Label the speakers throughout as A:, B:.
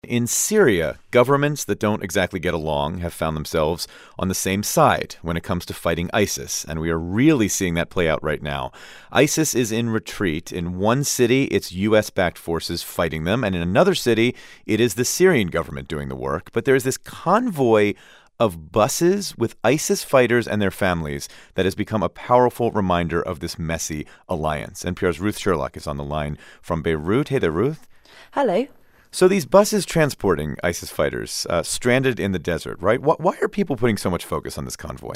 A: In Syria, governments that don't exactly get along have found themselves on the same side when it comes to fighting ISIS, and we are really seeing that play out right now. ISIS is in retreat. In one city, it's U.S.-backed forces fighting them, and in another city, it is the Syrian government doing the work. But there's this convoy of buses with ISIS fighters and their families that has become a powerful reminder of this messy alliance. NPR's Ruth Sherlock is on the line from Beirut. Hey there, Ruth.
B: Hello.
A: So these buses transporting ISIS fighters stranded in the desert, right? Why are people putting so much focus on this convoy?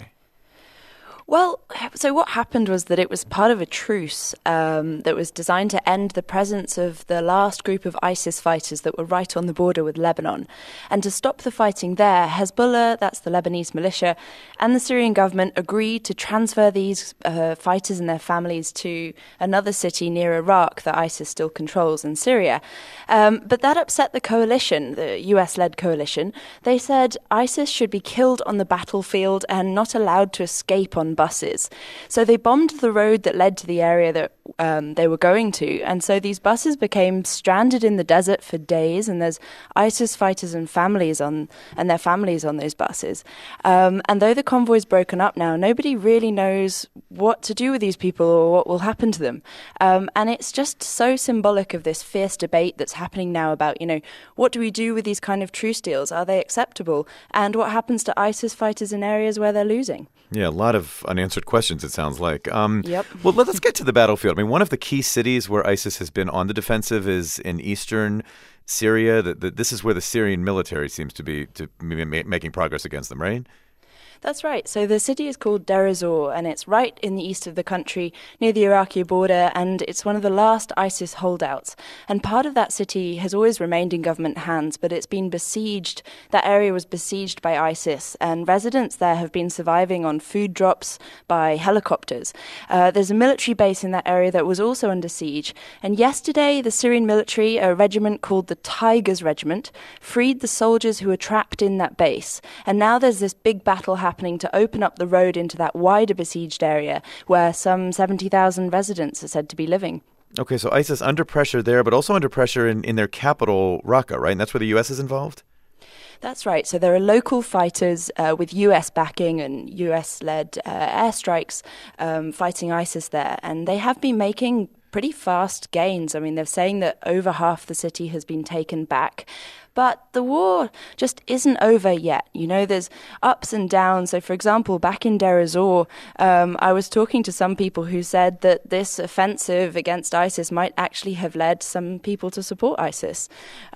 B: Well, so what happened was that it was part of a truce that was designed to end the presence of the last group of ISIS fighters that were right on the border with Lebanon. And to stop the fighting there, Hezbollah, that's the Lebanese militia, and the Syrian government agreed to transfer these fighters and their families to another city near Iraq that ISIS still controls in Syria. But that upset the coalition, the US-led coalition. They said ISIS should be killed on the battlefield and not allowed to escape on buses. So they bombed the road that led to the area that they were going to. And so these buses became stranded in the desert for days. And there's ISIS fighters and their families on those buses. And though the convoy's broken up now, nobody really knows what to do with these people or what will happen to them. And it's just so symbolic of this fierce debate that's happening now about, what do we do with these kind of truce deals? Are they acceptable? And what happens to ISIS fighters in areas where they're losing?
A: Yeah, a lot of unanswered questions, it sounds like.
B: Yep.
A: Well, let's get to the battlefield. I mean, one of the key cities where ISIS has been on the defensive is in eastern Syria. This is where the Syrian military seems to be making progress against them, right?
B: That's right. So the city is called Deir ez-Zor, and it's right in the east of the country, near the Iraqi border, and it's one of the last ISIS holdouts. And part of that city has always remained in government hands, but it's been besieged. That area was besieged by ISIS, and residents there have been surviving on food drops by helicopters. There's a military base in that area that was also under siege. And yesterday, the Syrian military, a regiment called the Tigers Regiment, freed the soldiers who were trapped in that base. And now there's this big battle happening to open up the road into that wider besieged area where some 70,000 residents are said to be living.
A: Okay, so ISIS under pressure there, but also under pressure in their capital, Raqqa, right? And that's where the U.S. is involved?
B: That's right. So there are local fighters with U.S. backing and U.S.-led airstrikes fighting ISIS there. And they have been making pretty fast gains. I mean, they're saying that over half the city has been taken back. But the war just isn't over yet. There's ups and downs. So, for example, back in Deir ez-Zor, I was talking to some people who said that this offensive against ISIS might actually have led some people to support ISIS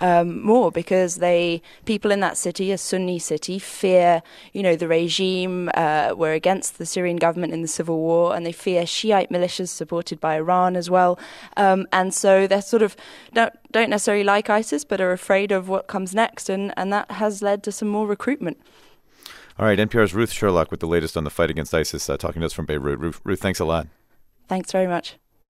B: more because people in that city, a Sunni city, fear, the regime. Were against the Syrian government in the civil war, and they fear Shiite militias supported by Iran as well. And so they're sort of don't necessarily like ISIS, but are afraid of what comes next, and that has led to some more recruitment.
A: All right, NPR's Ruth Sherlock with the latest on the fight against ISIS, talking to us from Beirut. Ruth, thanks a lot.
B: Thanks very much.